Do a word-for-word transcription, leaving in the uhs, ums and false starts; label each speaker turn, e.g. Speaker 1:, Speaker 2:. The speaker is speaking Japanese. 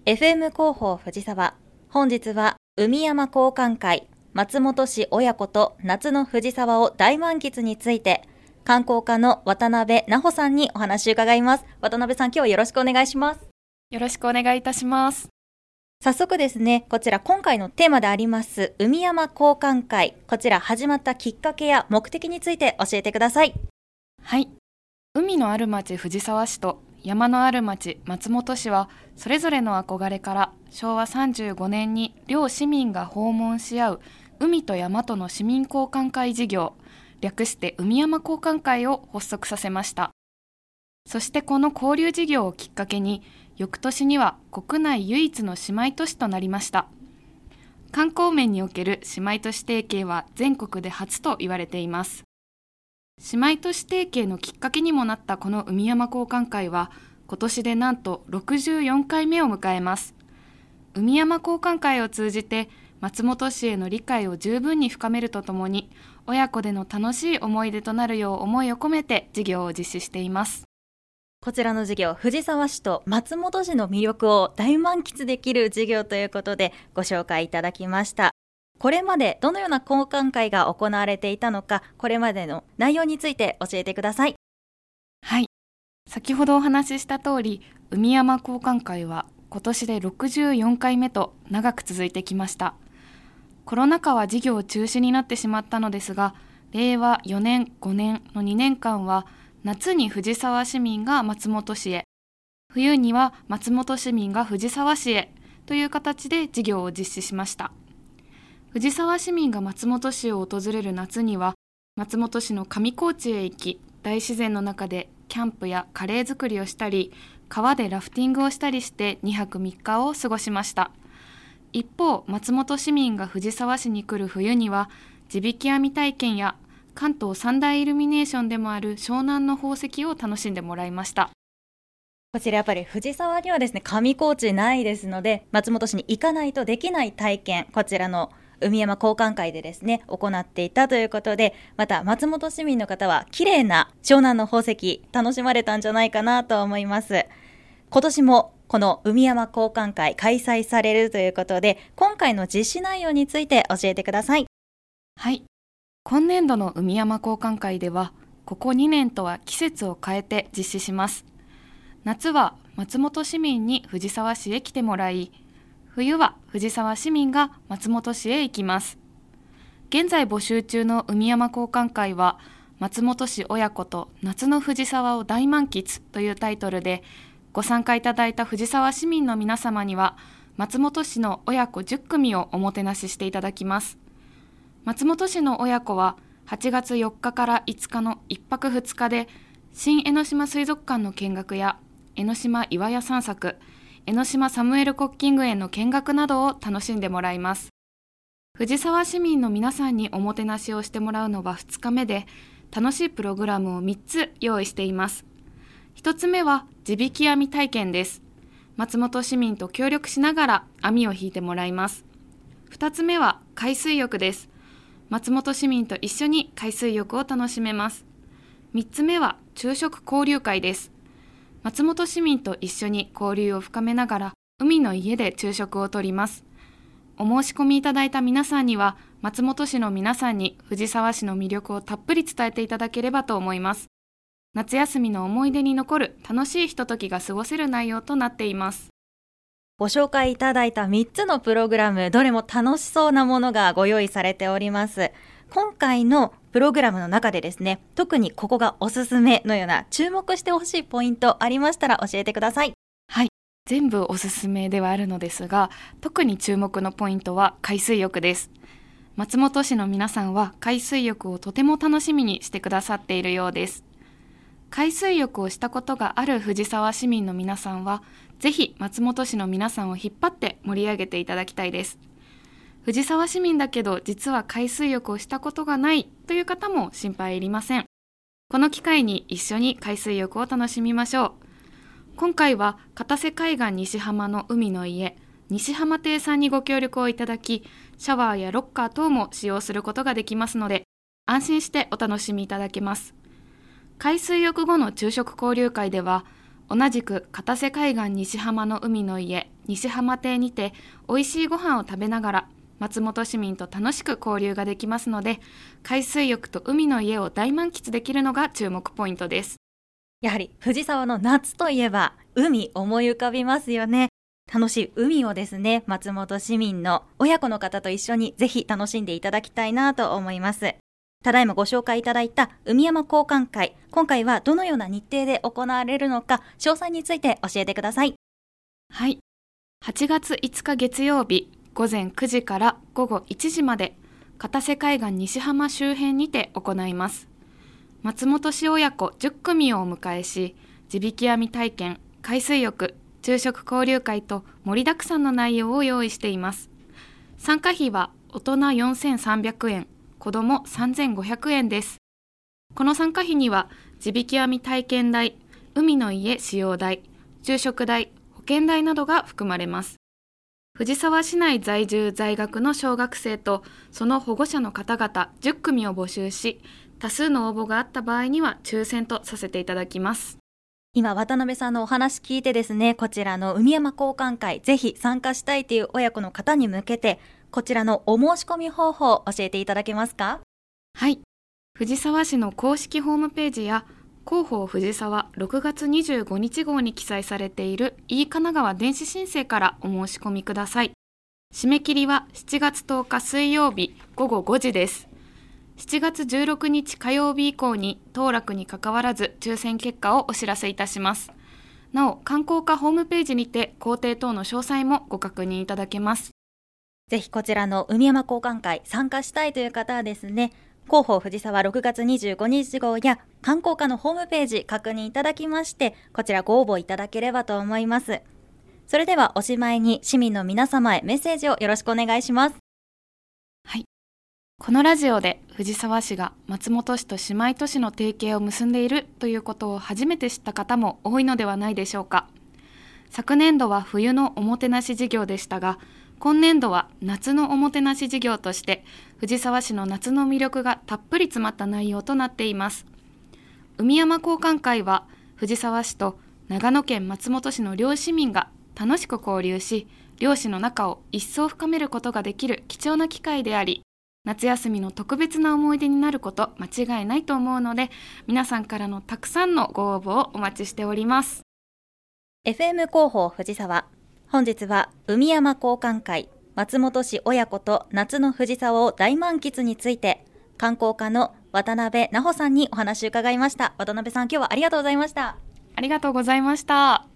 Speaker 1: エフエム 広報藤沢。本日は海山交換会松本市親子と夏の藤沢を大満喫について、観光課の渡辺奈穂さんにお話を伺います。渡辺さん、今日はよろしくお願いします。
Speaker 2: よろしくお願いいたします。
Speaker 1: 早速ですね、こちら今回のテーマであります海山交換会、こちら始まったきっかけや目的について教えてください。
Speaker 2: はい。海のある町藤沢市と山のある町松本市は、それぞれの憧れからしょうわさんじゅうごねんに両市民が訪問し合う海と山との市民交換会事業、略して海山交換会を発足させました。そしてこの交流事業をきっかけに、翌年には国内唯一の姉妹都市となりました。観光面における姉妹都市提携は全国で初と言われています。姉妹都市提携のきっかけにもなったこの海山交換会は、今年でなんとろくじゅうよんかいめを迎えます。海山交換会を通じて松本市への理解を十分に深めるとともに、親子での楽しい思い出となるよう思いを込めて事業を実施しています。
Speaker 1: こちらの事業、藤沢市と松本市の魅力を大満喫できる事業ということでご紹介いただきました。これまでどのような交換会が行われていたのか、これまでの内容について教えてください。
Speaker 2: はい。先ほどお話しした通り、海山交換会は今年でろくじゅうよんかいめと長く続いてきました。コロナ禍は事業中止になってしまったのですが、れいわよねん、ごねんのにねんかんは、夏に藤沢市民が松本市へ、冬には松本市民が藤沢市へという形で事業を実施しました。藤沢市民が松本市を訪れる夏には、松本市の上高地へ行き、大自然の中でキャンプやカレー作りをしたり、川でラフティングをしたりしてにはくみっかを過ごしました。一方、松本市民が藤沢市に来る冬には、地引き網体験や関東三大イルミネーションでもある湘南の宝石を楽しんでもらいました。
Speaker 1: こちらやっぱり藤沢にはですね、上高地ないですので、松本市に行かないとできない体験、こちらの海山交換会でですね、行っていたということで、また松本市民の方は綺麗な湘南の宝石楽しまれたんじゃないかなと思います。今年もこの海山交換会開催されるということで、今回の実施内容について教えてください。
Speaker 2: はい。今年度の海山交換会では、ここにねんとは季節を変えて実施します。夏は松本市民に藤沢市へ来てもらい、冬は藤沢市民が松本市へ行きます。現在募集中の海山交換会は、松本市親子と夏の藤沢を大満喫というタイトルで、ご参加いただいた藤沢市民の皆様には、松本市の親子じゅっくみをおもてなししていただきます。松本市の親子は、はちがつよっかからいつかのいっぱくふつかで、新江ノ島水族館の見学や、江ノ島岩屋散策、江ノ島サムエルコッキング園の見学などを楽しんでもらいます。藤沢市民の皆さんにおもてなしをしてもらうのはふつかめで、楽しいプログラムをみっつ用意しています。ひとつめは地引き網体験です。松本市民と協力しながら網を引いてもらいます。ふたつめは海水浴です。松本市民と一緒に海水浴を楽しめます。みっつめは昼食交流会です。松本市民と一緒に交流を深めながら海の家で昼食をとります。お申し込みいただいた皆さんには、松本市の皆さんに藤沢市の魅力をたっぷり伝えていただければと思います。夏休みの思い出に残る楽しいひとときが過ごせる内容となっています。
Speaker 1: ご紹介いただいたみっつのプログラム、どれも楽しそうなものがご用意されております。今回のプログラムの中でですね、特にここがおすすめのような注目してほしいポイントありましたら教えてください。
Speaker 2: はい、全部おすすめではあるのですが、特に注目のポイントは海水浴です。松本市の皆さんは海水浴をとても楽しみにしてくださっているようです。海水浴をしたことがある藤沢市民の皆さんは、ぜひ松本市の皆さんを引っ張って盛り上げていただきたいです。藤沢市民だけど実は海水浴をしたことがないという方も心配いりません。この機会に一緒に海水浴を楽しみましょう。今回は片瀬海岸西浜の海の家、西浜亭さんにご協力をいただき、シャワーやロッカー等も使用することができますので、安心してお楽しみいただけます。海水浴後の昼食交流会では、同じく片瀬海岸西浜の海の家、 西浜亭にて美味しいご飯を食べながら松本市民と楽しく交流ができますので、海水浴と海の家を大満喫できるのが注目ポイントです。
Speaker 1: やはり藤沢の夏といえば海思い浮かびますよね。楽しい海をですね、松本市民の親子の方と一緒にぜひ楽しんでいただきたいなと思います。ただいまご紹介いただいた海山交換会、今回はどのような日程で行われるのか、詳細について教えてください。
Speaker 2: はい、はちがついつか月曜日ごぜんくじからごごいちじまで片瀬海岸西浜周辺にて行います。松本市親子じゅっくみをお迎えし、地引き網体験、海水浴、昼食交流会と盛りだくさんの内容を用意しています。参加費は大人よんせんさんびゃくえん、子どもさんぜんごひゃくえんです。この参加費には地引き網体験代、海の家使用代、昼食代、保険代などが含まれます。藤沢市内在住在学の小学生とその保護者の方々じゅっくみを募集し、多数の応募があった場合には抽選とさせていただきます。
Speaker 1: 今渡辺さんのお話聞いてですね、こちらの海山交換会ぜひ参加したいという親子の方に向けて、こちらのお申し込み方法を教えていただけますか？
Speaker 2: はい、藤沢市の公式ホームページや広報藤沢ろくがつにじゅうごにち号に記載されている e 神奈川電子申請からお申し込みください。締め切りはしちがつとおか水曜日ごごごじです。しちがつじゅうろくにち火曜日以降に当落にかかわらず抽選結果をお知らせいたします。なお、観光課ホームページにて工程等の詳細もご確認いただけます。
Speaker 1: ぜひこちらの海山交換会参加したいという方はですね、広報藤沢ろくがつにじゅうごにち号や観光課のホームページ確認いただきまして、こちらご応募いただければと思います。それではおしまいに市民の皆様へメッセージをよろしくお願いします。
Speaker 2: はい、このラジオで藤沢市が松本市と姉妹都市の提携を結んでいるということを初めて知った方も多いのではないでしょうか。昨年度は冬のおもてなし事業でしたが、今年度は夏のおもてなし事業として藤沢市の夏の魅力がたっぷり詰まった内容となっています。海山交換会は藤沢市と長野県松本市の両市民が楽しく交流し、両市の仲を一層深めることができる貴重な機会であり、夏休みの特別な思い出になること間違いないと思うので、皆さんからのたくさんのご応募をお待ちしております。
Speaker 1: エフエム 広報藤沢、本日は海山交換会松本市親子と夏の藤沢を大満喫について、観光課の渡辺奈穂さんにお話を伺いました。渡辺さん、今日はありがとうございました。
Speaker 2: ありがとうございました。